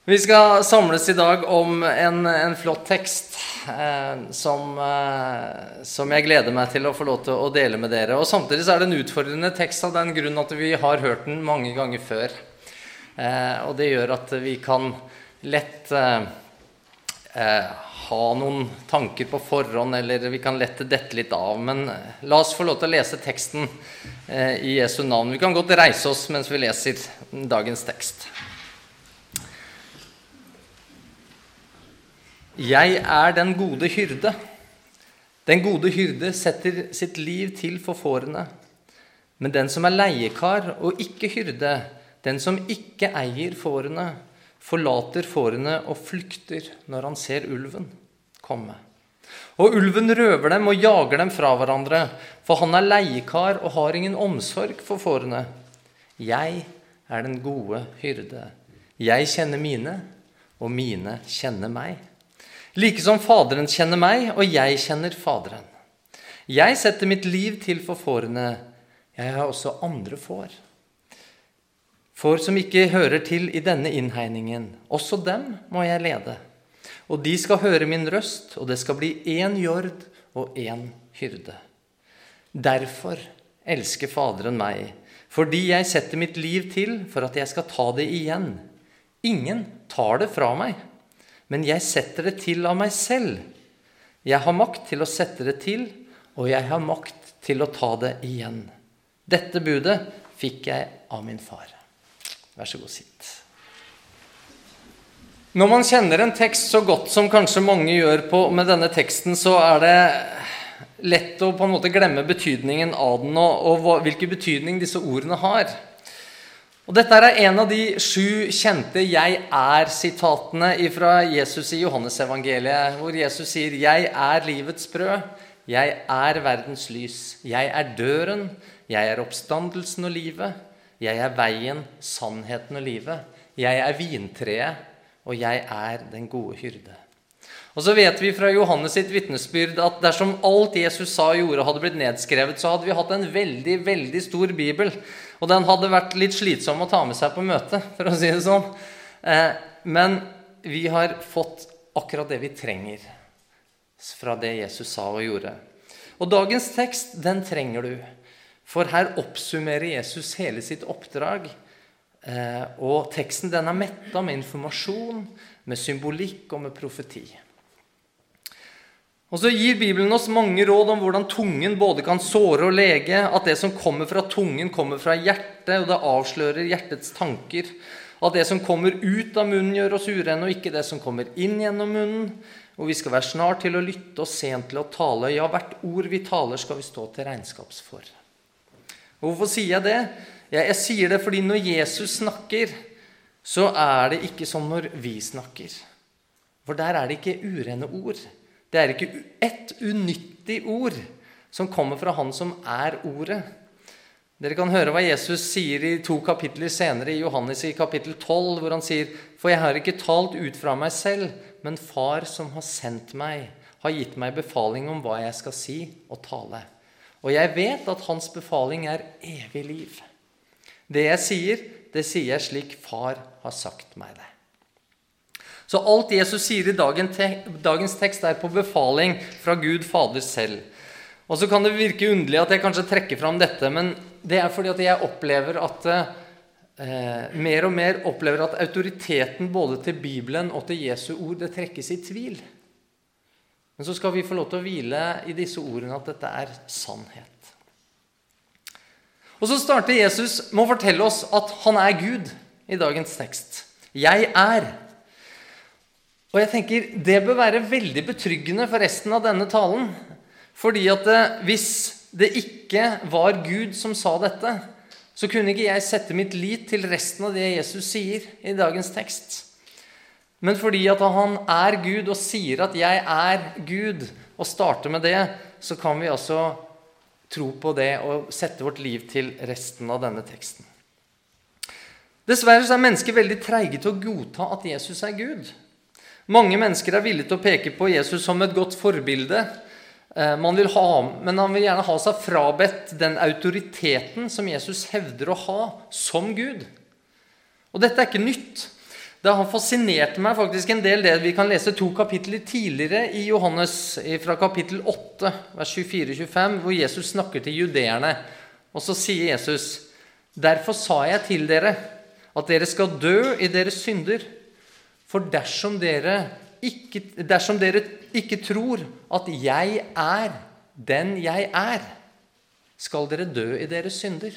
Vi skal samles I dag om en flott tekst som jeg gleder meg til å få lov til å dele med dere. Og samtidig så det en utfordrende tekst av den grunn at vi har hørt den mange ganger før. Og det gjør at vi kan lett ha noen tanker på forhånd, eller vi kan lett dette litt av. Men la oss få lov til å lese teksten I Jesu navn. Vi kan godt reise oss mens vi leser dagens tekst. Jeg den gode hyrde. Den gode hyrde setter sitt liv til for fårene. Men den som leiekar og ikke hyrde, den som ikke eier fårene, forlater fårene og flykter når han ser ulven komme. Og ulven røver dem og jager dem fra hverandre, for han leiekar og har ingen omsorg for fårene. Jeg den gode hyrde. Jeg kjenner mine, og mine kjenner meg. Like som Faderen kjenner meg, og jeg kjenner Faderen. Jeg setter mitt liv til for fårene. Jeg har også andre får. Får som ikke hører til I denne innhegningen. Også dem må jeg lede. Og de skal høre min røst, og det skal bli en jord og en hyrde. Derfor elsker Faderen meg, fordi jeg setter mitt liv til for at jeg skal ta det igjen. Ingen tar det fra meg. Men jeg setter det til av meg selv. Jeg har makt til å sette det til, og jeg har makt til å ta det igjen. Dette budet fikk jeg av min far. Vær så god, sitt. Når man kjenner en tekst så godt som kanskje mange gjør med denne teksten, så det lett å på en måte glemme betydningen av den, og hvilken betydning disse ordene har. Og dette en av de 7 kjente «jeg-er»-sitatene fra Jesus I Johannes-evangeliet, hvor Jesus sier «Jeg livets brød, jeg verdens lys, jeg døren, jeg oppstandelsen og livet, jeg veien, sannheten og livet, jeg vintreet, og jeg den gode hyrde». Og så vet vi fra Johannes sitt vitnesbyrd at dersom alt Jesus sa og gjorde hadde blitt nedskrevet, så hadde vi hatt en veldig, veldig stor bibel. Og den hadde vært litt slitsom å ta med seg på møte, for å si det sånn. Men vi har fått akkurat det vi trenger fra det Jesus sa og gjorde. Og dagens tekst, den trenger du. For her oppsummerer Jesus hele sitt oppdrag. Og teksten den mettet med informasjon, med symbolikk og med profeti. Og så gir Bibelen oss mange råd om hvordan tungen både kan såre og lege, at det som kommer fra tungen kommer fra hjertet, og det avslører hjertets tanker, at det som kommer ut av munnen gjør oss urene, og ikke det som kommer inn gjennom munnen, og vi skal være snart til å lytte og sent til å tale. Ja, hvert ord vi taler skal vi stå til regnskaps for. Og hvorfor sier jeg det? Jeg sier det fordi når Jesus snakker, så det ikke som når vi snakker. For der det ikke urene ord. Det ikke ett unyttig ord som kommer fra han som ordet. Dere kan høre hva Jesus sier I 2 kapitler senere I Johannes I kapittel 12, hvor han sier, «For jeg har ikke talt ut fra meg selv, men far som har sendt meg, har gitt meg befaling om hva jeg skal si og tale. Og jeg vet at hans befaling evig liv. Det jeg sier, det sier jeg slik far har sagt meg det.» Så alt Jesus sier I dagens tekst på befaling fra Gud Fader selv. Og så kan det virke underlig at jeg kanskje trekker fram dette, men det fordi at jeg opplever at mer og mer opplever at autoriteten både til Bibelen og til Jesu ord, det trekkes I tvil. Men så skal vi få lov til å hvile I disse ordene at dette sannhet. Og så starter Jesus med å fortelle oss at han Gud I dagens tekst. Jeg Og jeg tenker, det bør være veldig betryggende for resten av denne talen. Fordi at hvis det ikke var Gud som sa dette, så kunne ikke jeg sette mitt lit til resten av det Jesus sier I dagens tekst. Men fordi at han Gud og sier at jeg Gud, og starter med det, så kan vi altså tro på det og sette vårt liv til resten av denne teksten. Dessverre så mennesker veldig treige til å godta at Jesus Gud. Mange mennesker villige til å peke på Jesus som et godt forbilde. Men han vil gjerne ha seg frabedt den autoriteten som Jesus hevder å ha som Gud. Og dette ikke nytt. Det har fascinert meg faktisk en del det vi kan lese 2 kapitler tidligere i Johannes, fra kapittel 8, vers 24-25, hvor Jesus snakker til judeerne. Og så sier Jesus, «Derfor sa jeg til dere, at dere skal dø i deres synder, for dersom dere ikke tror at jeg er den jeg er, skal dere dø i deres synder.»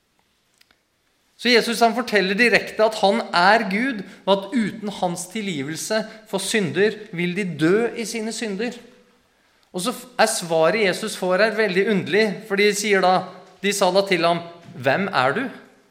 Så Jesus han forteller direkte at han er Gud, og at uten hans tilgivelse for synder vil de dø i sine synder. Og så er svaret Jesus får her veldig underlig, for de sa da til ham, «Hvem er du?»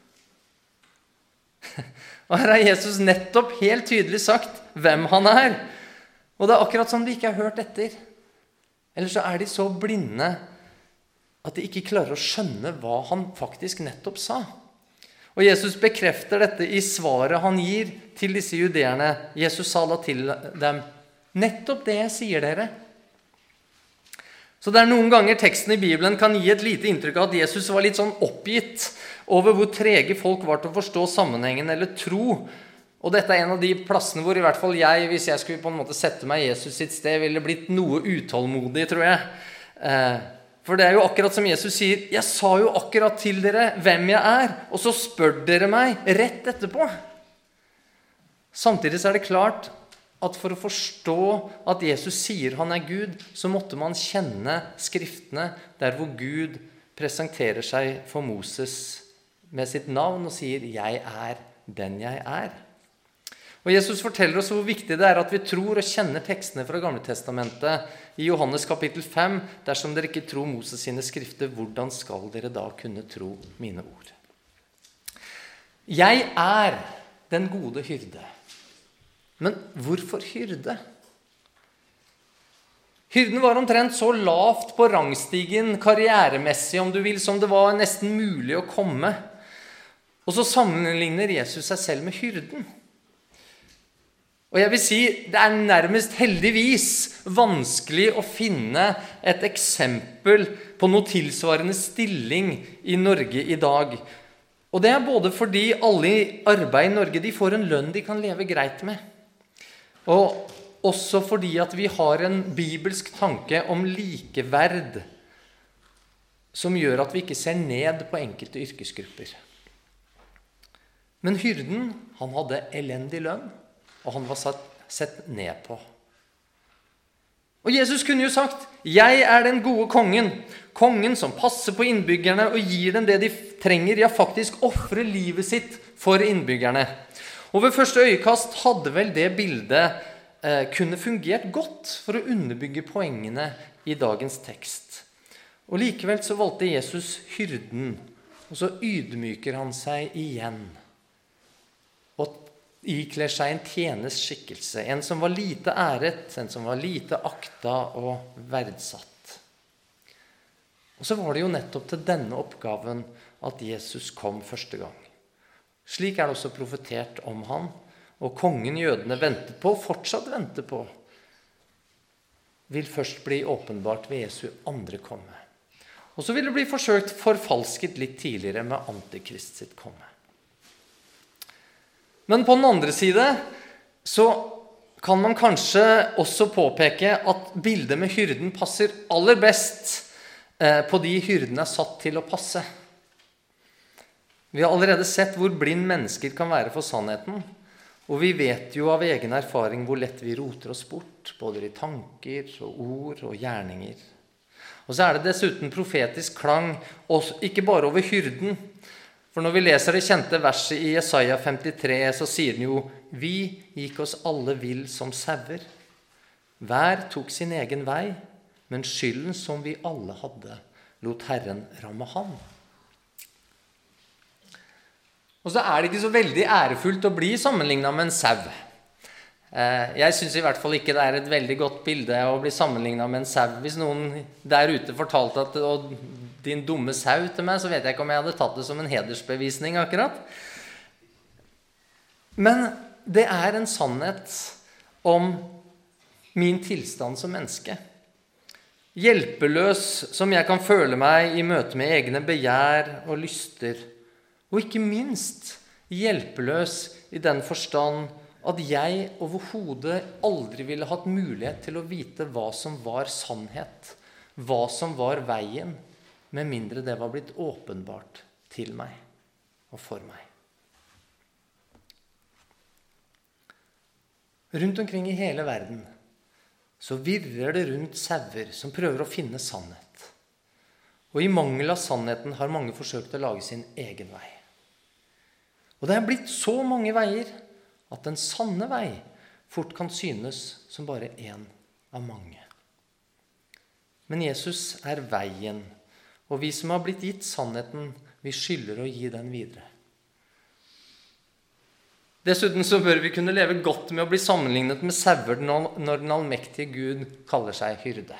Og her har Jesus nettopp helt tydelig sagt hvem han er. Og det er akkurat som de ikke har hørt etter. Eller så er de så blinde at de ikke klarer å skjønne hva han faktisk nettopp sa. Og Jesus bekrefter dette i svaret han gir til disse judeerne. Jesus sa da til dem, nettopp det jeg sier dere. Så det er noen ganger teksten i Bibelen kan gi et lite inntrykk av at Jesus var litt sånn oppgitt over hvor trege folk var til å forstå sammenhengen eller tro. Og dette er en av de plassene hvor i hvert fall jeg, hvis jeg skulle på en måte sette meg i Jesus sitt sted, ville blitt noe utålmodig, tror jeg. For det er jo akkurat som Jesus sier, jeg sa jo akkurat til dere hvem jeg er, og så spør dere meg rett etterpå. Samtidig så er det klart at for å forstå at Jesus sier han er Gud, så måtte man kjenne skriftene der hvor Gud presenterer seg for Moses med sitt navn og sier, jeg er den jeg er. Og Jesus forteller oss hvor viktig det er at vi tror og kjenner tekstene fra Gamle Testamentet i Johannes kapittel 5. Dersom dere ikke tror Moses sine skrifter, hvordan skal dere da kunne tro mine ord? Jeg er den gode hyrde. Men hvorfor hyrde? Hyrden var omtrent så lavt på rangstigen, karrieremessig om du vil, som det var nesten mulig å komme. Og så sammenligner Jesus seg selv med hyrden. Og jeg vil si, det er nærmest heldigvis vanskelig å finne et eksempel på noe tilsvarende stilling i Norge i dag. Og det er både fordi alle i arbeid i Norge, de får en lønn de kan leve greit med. Og også fordi at vi har en bibelsk tanke om likeverd, som gjør at vi ikke ser ned på enkelte yrkesgrupper. Men hyrden, han hadde elendig lønn, og han var sett ned på. Og Jesus kunne jo sagt, jeg er den gode kongen, kongen som passer på innbyggerne og gir dem det de trenger, ja faktisk offrer livet sitt for innbyggerne. Og ved første øyekast hadde vel det bildet kunne fungert godt for å underbygge poengene i dagens tekst. Og likevel så valgte Jesus hyrden, og så ydmyker han seg igjen. Og ikler seg en tjeners skikkelse, en som var lite æret, en som var lite akta og verdsatt. Og så var det jo nettopp til denne oppgaven at Jesus kom første gang. Slik er det også profetert om han, og kongen jødene ventet på, fortsatt venter på, vil først bli åpenbart ved Jesu andre komme. Og så vil det bli forsøkt forfalsket litt tidligere med Antikrist sitt komme. Men på den andre side så kan man kanskje også påpeke at bildet med hyrden passer aller best på de hyrdene er satt til å passe. Vi har allerede sett hvor blind mennesker kan være for sannheten, og vi vet jo av egen erfaring hvor lett vi roter oss bort, både i tanker og ord og gjerninger. Og så er det dessuten profetisk klang, ikke bare over hyrden. For når vi leser det kjente verset i Jesaja 53, så sier den jo, vi gikk oss alle vill som sauer. Hver tok sin egen vei, men skylden som vi alle hadde, lot Herren ramme ham. Og så er det ikke så veldig ærefullt å bli sammenlignet med en sau. Jeg synes i hvert fall ikke det er et veldig godt bilde å bli sammenlignet med en sau. Hvis noen der ute fortalte at din dumme sau til meg, så vet jeg ikke om jeg hadde tatt det som en hedersbevisning akkurat. Men det er en sannhet om min tilstand som menneske. Hjelpeløs som jeg kan føle meg i møte med egne begjær og lyster. Og ikke minst hjelpeløs i den forstand at jeg overhodet aldri ville hatt mulighet til å vite hva som var sannhet, hva som var veien, med mindre det var blitt åpenbart til meg og for meg. Rundt omkring i hele verden så virrer det rundt sauer som prøver å finne sannhet. Og i mangel av sannheten har mange forsøkt å lage sin egen vei. Og det er blitt så mange veier at den sanne vei fort kan synes som bare en av mange. Men Jesus er veien, og vi som har blitt gitt sannheten, vi skylder å gi den videre. Dessuten så bør vi kunne leve godt med å bli sammenlignet med sauer når den allmektige Gud kaller seg hyrde.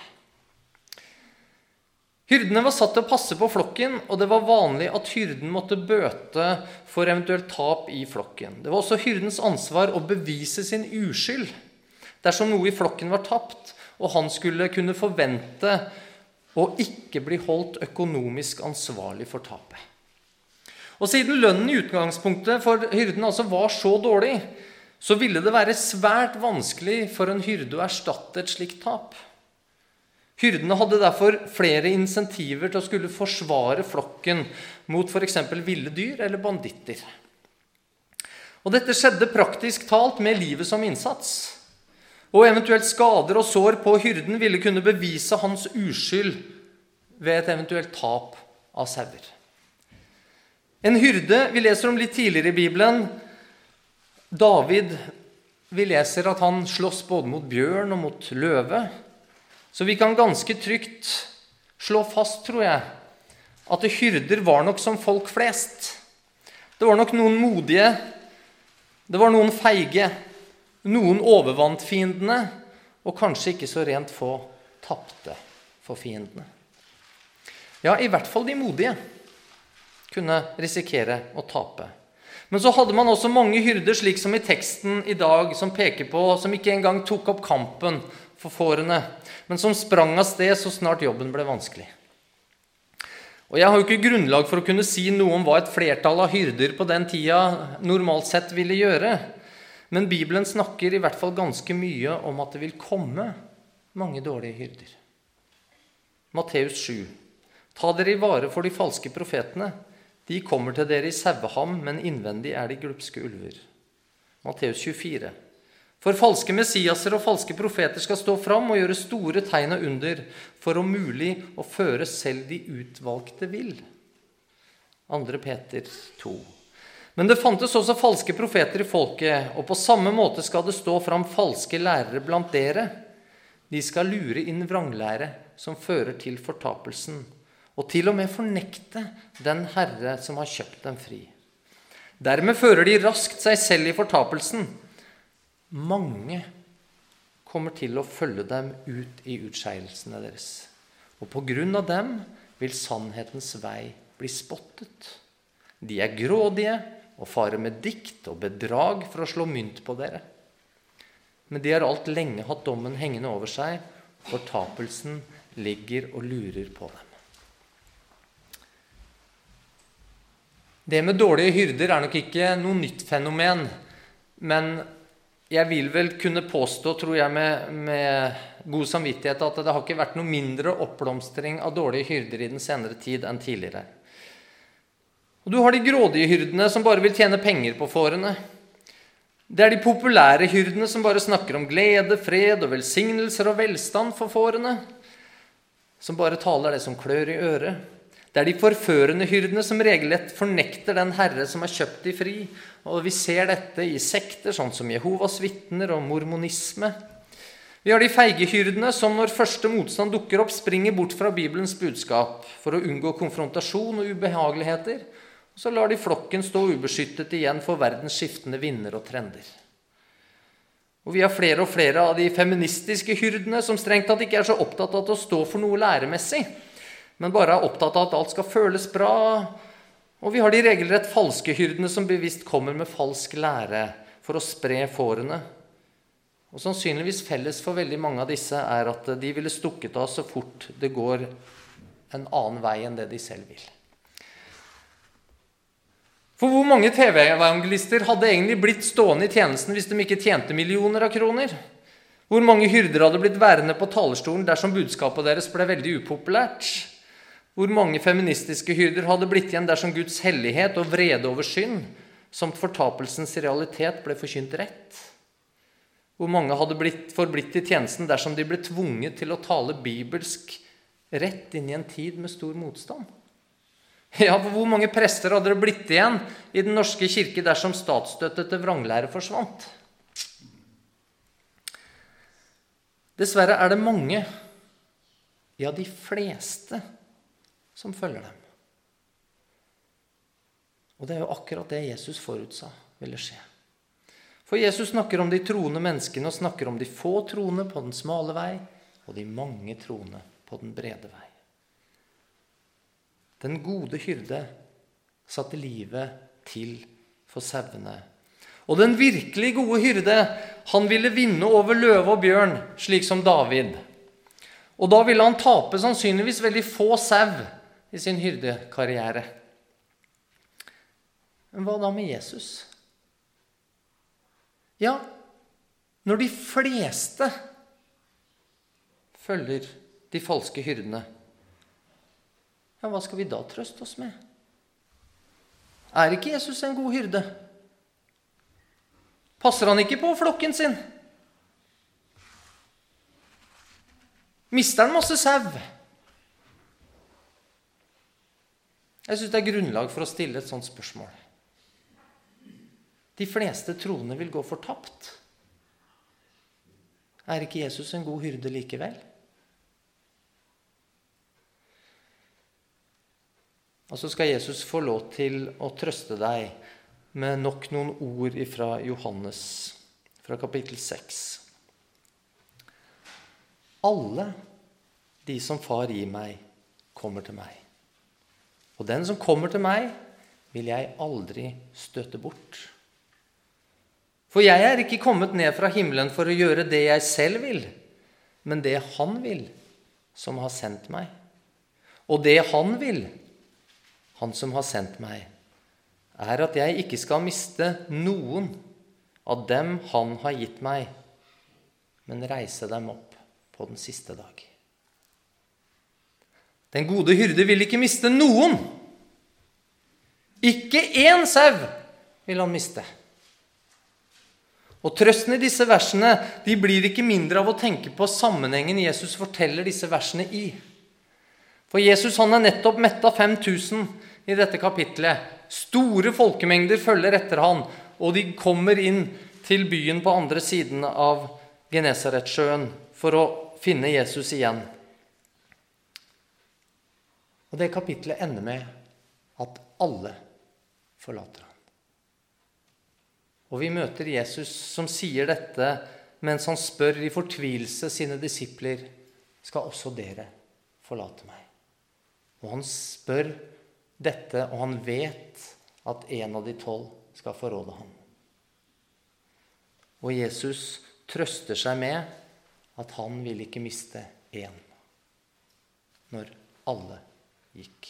Hyrdene var satt til å passe på flokken, og det var vanlig at hyrden måtte bøte for eventuelt tap i flokken. Det var også hyrdens ansvar å bevise sin uskyld dersom noe i flokken var tapt, og han skulle kunne forvente å ikke bli holdt økonomisk ansvarlig for tapet. Og siden lønnen i utgangspunktet for hyrden altså var så dårlig, så ville det være svært vanskelig for en hyrde å erstatte et slikt tap. Hyrdene hadde derfor flere insentiver til å skulle forsvare flokken mot for eksempel ville dyr eller banditter. Og dette skjedde praktisk talt med livet som innsats. Og eventuelt skader og sår på hyrden ville kunne bevise hans uskyld ved et eventuelt tap av sauer. En hyrde, vi leser om litt tidligere i Bibelen, David, vi leser at han slåss både mot bjørn og mot løve. Så vi kan ganske trygt slå fast, tror jeg, at hyrder var nok som folk flest. Det var nok noen modige, det var noen feige, noen overvant fiendene, og kanskje ikke så rent få tapte for fiendene. Ja, i hvert fall de modige kunne risikere å tape. Men så hadde man også mange hyrder, slik som i teksten i dag, som peker på, som ikke engang tok opp kampen for fårene, men som sprang av sted så snart jobben ble vanskelig. Og jeg har jo ikke grunnlag for å kunne si noe om hva et flertall av hyrder på den tida normalt sett ville gjøre, men Bibelen snakker i hvert fall ganske mye om at det vil komme mange dårlige hyrder. Matteus 7. Ta dere i vare for de falske profetene. De kommer til dere i saueham, men innvendig er de glupske ulver. Matteus 24. For falske messiaser og falske profeter skal stå fram og gjøre store tegn og under, for om mulig å føre selv de utvalgte vil. 2. Peter 2. Men det fantes også falske profeter i folket, og på samme måte skal det stå fram falske lærere blant dere. De skal lure inn vranglære som fører til fortapelsen, og til og med fornekte den Herre som har kjøpt dem fri. Dermed fører de raskt seg selv i fortapelsen. Mange kommer til å følge dem ut i utskeielsene deres, og på grunn av dem vil sannhetens vei bli spottet. De er grådige og farer med dikt og bedrag for å slå mynt på dere. Men de har alt lenge hatt dommen hengende over seg, fortapelsen ligger og lurer på dem. Det med dårlige hyrder er nok ikke noe nytt fenomen, men jeg vil vel kunne påstå, tror jeg med god samvittighet, at det har ikke vært noe mindre oppblomstring av dårlige hyrder i den senere tid enn tidligere. Og du har de grådige hyrdene som bare vil tjene penger på fårene. Det er de populære hyrdene som bare snakker om glede, fred og velsignelser og velstand for fårene, som bare taler det som klør i øret. Det er de forførende hyrdene som regelrett fornekter den Herre som har kjøpt de fri, og vi ser dette i sekter sånn som Jehovas vitner og mormonisme. Vi har de feige hyrdene som når første motstand dukker opp, springer bort fra Bibelens budskap for å unngå konfrontasjon og ubehageligheter, og så lar de flokken stå ubeskyttet igjen for verdens skiftende vinder og trender. Og vi har flere og flere av de feministiske hyrdene som strengt tatt ikke er så opptatt av å stå for noe læremessig, men bare er opptatt av at alt skal føles bra. Og vi har de regelrett falske hyrdene som bevisst kommer med falsk lære for å spre fårene. Og sannsynligvis felles for veldig mange av disse er at de ville stukket av så fort det går en annen vei enn det de selv vil. For hvor mange TV-evangelister hadde egentlig blitt stående i tjenesten hvis de ikke tjente millioner av kroner? Hvor mange hyrder hadde blitt værende på talerstolen dersom budskapet deres ble veldig upopulært? Hvor mange feministiske hyrder hadde blitt igjen dersom Guds hellighet og vrede over synd, samt fortapelsens realitet, ble forkynt rett? Hvor mange hadde forblitt i tjenesten dersom de ble tvunget til å tale bibelsk rett inn i en tid med stor motstand? Ja, for hvor mange prester hadde det blitt igjen i den norske kirke dersom statsstøtte til vranglære forsvant? Dessverre er det mange, ja de fleste, som følger dem. Og det er jo akkurat det Jesus forutsa ville skje. For Jesus snakker om de troende menneskene og snakker om de få troende på den smale vei og de mange troende på den brede vei. Den gode hyrde satte livet til for sauene. Og den virkelig gode hyrde, han ville vinne over løve og bjørn, slik som David. Og da ville han tape sannsynligvis veldig få sau i sin hyrdekarriere. Men hva da med Jesus? Ja, når de fleste følger de falske hyrdene, ja, hva skal vi da trøste oss med? Er ikke Jesus en god hyrde? Passer han ikke på flokken sin? Mister han masse sau? Jeg synes det er grunnlag for å stille et sånt spørsmål. De fleste troende vil gå fortapt. Er ikke Jesus en god hyrde likevel? Og så skal Jesus få lov til å trøste deg med nok noen ord fra Johannes, fra kapittel 6. Alle de som far gir meg, kommer til meg. Og den som kommer til meg, vil jeg aldri støte bort. For jeg er ikke kommet ned fra himmelen for å gjøre det jeg selv vil, men det han vil, som har sendt meg. Og det han vil, han som har sendt meg, er at jeg ikke skal miste noen av dem han har gitt meg, men reise dem opp på den siste dag. Den gode hyrde vil ikke miste noen. Ikke én sau vil han miste. Og trøsten i disse versene, de blir ikke mindre av å tenke på sammenhengen Jesus forteller disse versene i. For Jesus, han er nettopp mettet 5000 i dette kapitlet. Store folkemengder følger etter han, og de kommer inn til byen på andre siden av Genesaretsjøen for å finne Jesus igjen. Og det kapitlet ender med at alle forlater han. Og vi møter Jesus som sier dette mens han spør i fortvilelse sine disipler, skal også dere forlate meg? Og han spør dette, og han vet at en av de 12 skal forråde ham. Og Jesus trøster seg med at han vil ikke miste en når alle gikk.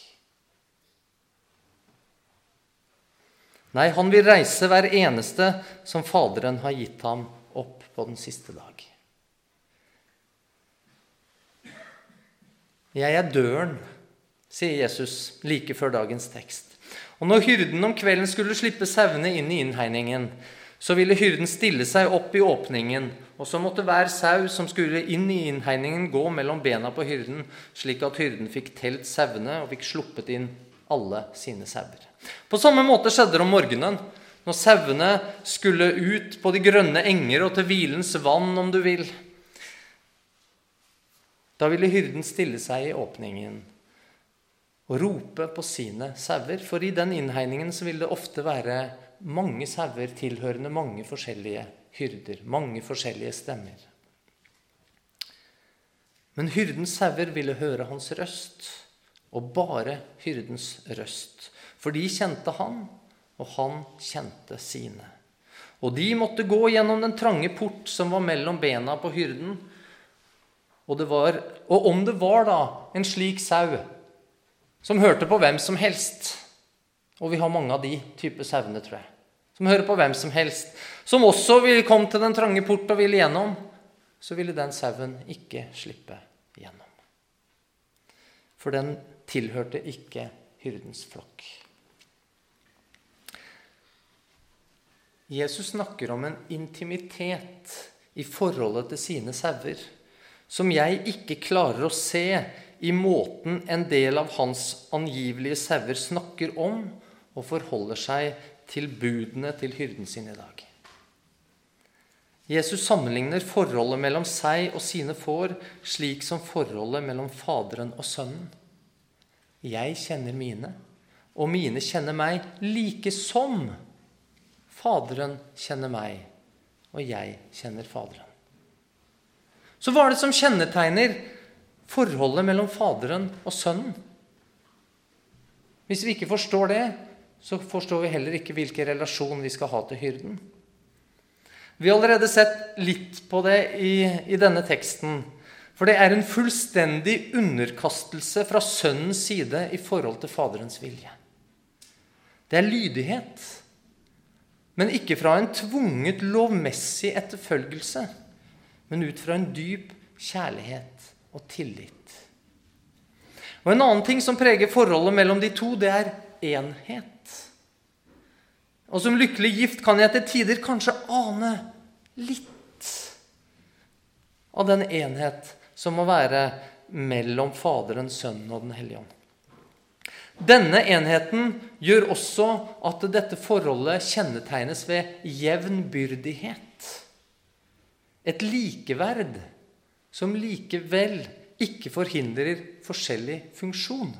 Nei, han vil reise hver eneste som Faderen har gitt ham opp på den siste dag. Jeg er døren, sier Jesus like før dagens tekst. Og når hyrden om kvelden skulle slippe sauene inn i innhegningen, så ville hyrden stille seg opp i åpningen, og så måtte hver sau som skulle inn i innhegningen gå mellom bena på hyrden, slik at hyrden fikk telt sauene og fikk sluppet inn alle sine sauer. På samme måte skjedde det om morgenen, når sauene skulle ut på de grønne enger og til hvilens vann, om du vil. Da ville hyrden stille seg i åpningen og rope på sine sauer, for i den innhegningen så ville det ofte være mange sauer tilhørende mange forskjellige hyrder, mange forskjellige stemmer. Men hyrdens sauer ville høre hans røst, og bare hyrdens røst. For de kjente han, og han kjente sine. Og de måtte gå gjennom den trange port som var mellom bena på hyrden. Og om det var da en slik sau som hørte på hvem som helst, Og vi har mange av de type sauene, tror jeg, som hører på hvem som helst, som også vil komme til den trange port og ville gjennom, så ville den sauen ikke slippe gjennom. For den tilhørte ikke hyrdens flokk. Jesus snakker om en intimitet i forholdet til sine sauer, som jeg ikke klarer å se i måten en del av hans angivelige sauer snakker om og forholder seg til budene til hyrden sin i dag. Jesus sammenligner forholdet mellom seg og sine får slik som forholdet mellom faderen og sønnen. Jeg kjenner mine, og mine kjenner meg like som faderen kjenner meg, og jeg kjenner faderen. Så hva er det som kjennetegner forholdet mellom faderen og sønnen? Hvis vi ikke forstår det, så forstår vi heller ikke hvilken relasjon vi skal ha til hyrden. Vi har allerede sett litt på det i denne teksten, for det er en fullstendig underkastelse fra sønnens side i forhold til faderens vilje. Det er lydighet, men ikke fra en tvunget lovmessig etterfølgelse, men ut fra en dyp kjærlighet og tillit. Og en annen ting som preger forholdet mellom de to, det er enhet. Og som lykkelig gift kan jeg til tider kanskje ane litt av den enhet som må være mellom Faderen, Sønnen og Den hellige ånd. Denne enheten gjør også at dette forholdet kjennetegnes ved jevnbyrdighet. Et likeverd som likevel ikke forhindrer forskjellig funksjon.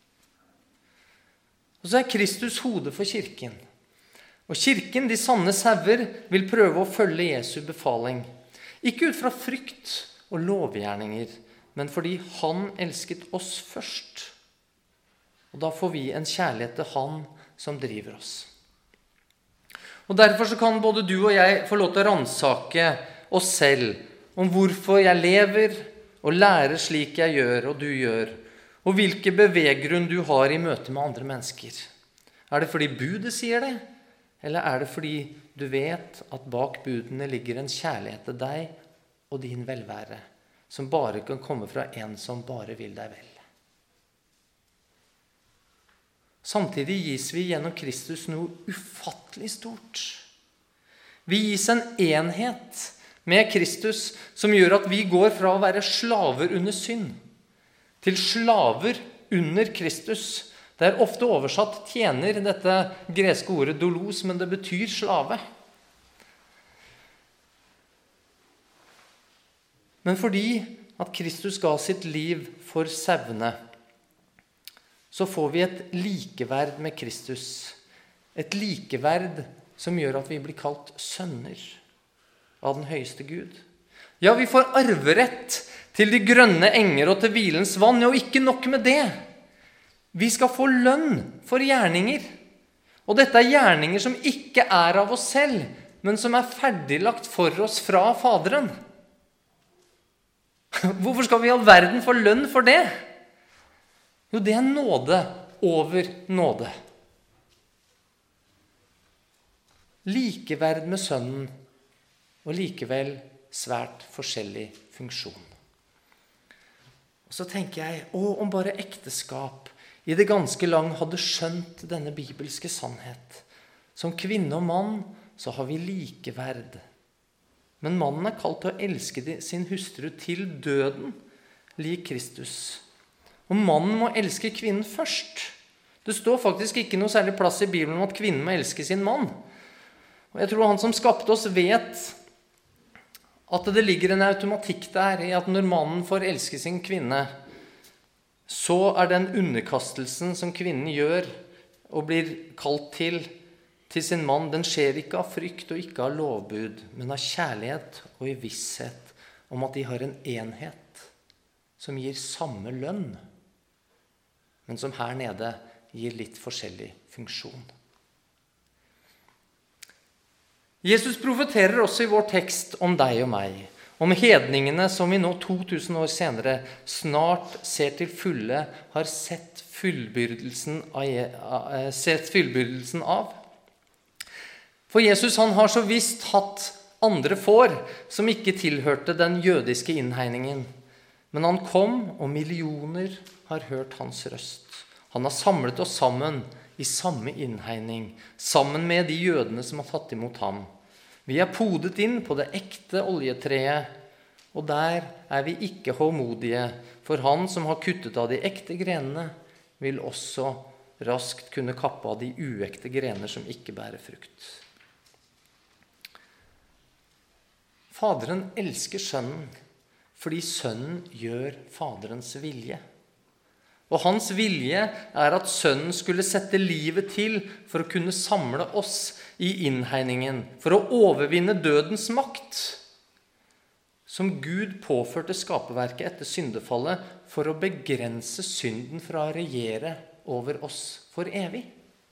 Og så er Kristus hodet for kirken. Og kirken, de sanne sauer, vil prøve å følge Jesu befaling. Ikke ut fra frykt og lovgjerninger, men fordi han elsket oss først. Og da får vi en kjærlighet til han som driver oss. Og derfor så kan både du og jeg få lov til å ransake oss selv om hvorfor jeg lever og lærer slik jeg gjør og du gjør, og hvilke beveggrunn du har i møte med andre mennesker. Er det fordi budet sier det, eller er det fordi du vet at bak budene ligger en kjærlighet til deg og din velvære, som bare kan komme fra en som bare vil deg vel? Samtidig gis vi gjennom Kristus noe ufattelig stort. Vi gis en enhet med Kristus som gjør at vi går fra å være slaver under synd til slaver under Kristus. Det er ofte oversatt tjener, dette greske ordet dolos, men det betyr slave. Men fordi at Kristus ga sitt liv for sauene, så får vi et likeverd med Kristus. Et likeverd som gjør at vi blir kalt sønner av den høyeste Gud. Ja, vi får arverett til de grønne enger og til hvilens vann, og ikke nok med det. Vi skal få lønn for gjerninger. Og dette er gjerninger som ikke er av oss selv, men som er ferdiglagt for oss fra Faderen. Hvorfor skal vi i all verden få lønn for det? Jo, det er nåde over nåde. Likeverd med sønnen, og likevel svært forskjellig funksjon. Og så tenker jeg, om bare ekteskap i det ganske lang hadde skjønt denne bibelske sannhet. Som kvinne og mann så har vi likeverd. Men mannen er kalt til å elske sin hustru til døden, lik Kristus. Og mannen må elske kvinnen først. Det står faktisk ikke noe særlig plass i Bibelen om at kvinnen må elske sin mann. Og jeg tror han som skapte oss vet at det ligger en automatikk der i at når mannen får elske sin kvinne, så er den underkastelsen som kvinnen gjør og blir kalt til sin mann, den skjer ikke av frykt og ikke av lovbud, men av kjærlighet og i visshet om at de har en enhet som gir samme lønn, men som her nede gir litt forskjellig funksjon. Jesus profeterer også i vår tekst om deg og meg, Om hedningene som vi nå 2000 år senere snart ser til fulle, har sett fullbyrdelsen av. For Jesus han har så visst hatt andre får som ikke tilhørte den jødiske innhegningen. Men han kom, og millioner har hørt hans røst. Han har samlet oss sammen i samme innhegning, sammen med de jødene som har tatt imot ham. Vi er podet inn på det ekte oljetreet, og der er vi ikke håndmodige, for han som har kuttet av de ekte grenene, vil også raskt kunne kappe av de uekte grener som ikke bærer frukt. Faderen elsker sønnen, fordi sønnen gjør faderens vilje. Og hans vilje er at sønnen skulle sette livet til for å kunne samle oss i innhegningen, for å overvinne dødens makt, som Gud påførte skaperverket etter syndefallet for å begrense synden fra å regjere over oss for evig.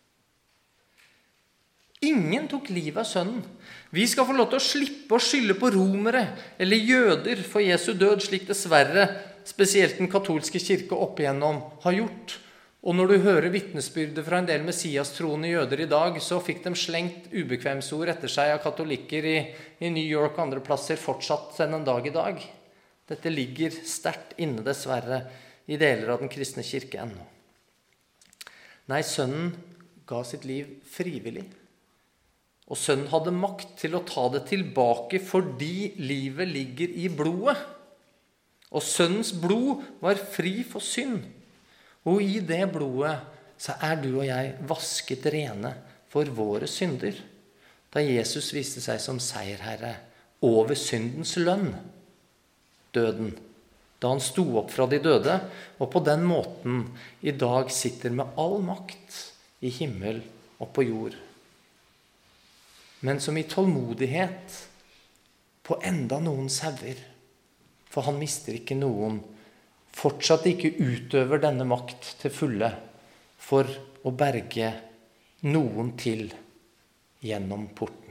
Ingen tok livet av sønnen. Vi skal få lov til å slippe å skylde på romere eller jøder for Jesu død, slik dessverre spesielt den katolske kirke opp igjennom har gjort. Og når du hører vitnesbyrdet fra en del messias-troende jøder i dag, så fikk de slengt ubekvemsord etter seg av katolikker i New York og andre plasser fortsatt enn en dag i dag. Dette ligger sterkt inne dessverre i deler av den kristne kirke ennå. Nei, sønnen ga sitt liv frivillig. Og sønnen hadde makt til å ta det tilbake fordi livet ligger i blodet. Og sønnens blod var fri for synd. Og i det blodet så er du og jeg vasket rene for våre synder. Da Jesus viste seg som seierherre over syndens lønn, døden. Da han sto opp fra de døde, og på den måten i dag sitter med all makt i himmel og på jord. Men som i tålmodighet på enda noen sauer, for han mister ikke noen, fortsatt ikke utøver denne makt til fulle for å berge noen til gjennom porten.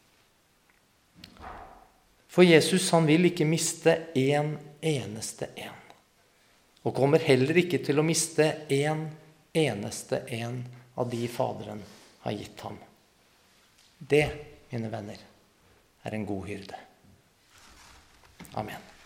For Jesus han vil ikke miste en eneste en, og kommer heller ikke til å miste en eneste en av de Faderen har gitt ham. Det, mine venner, er en god hyrde. Amen.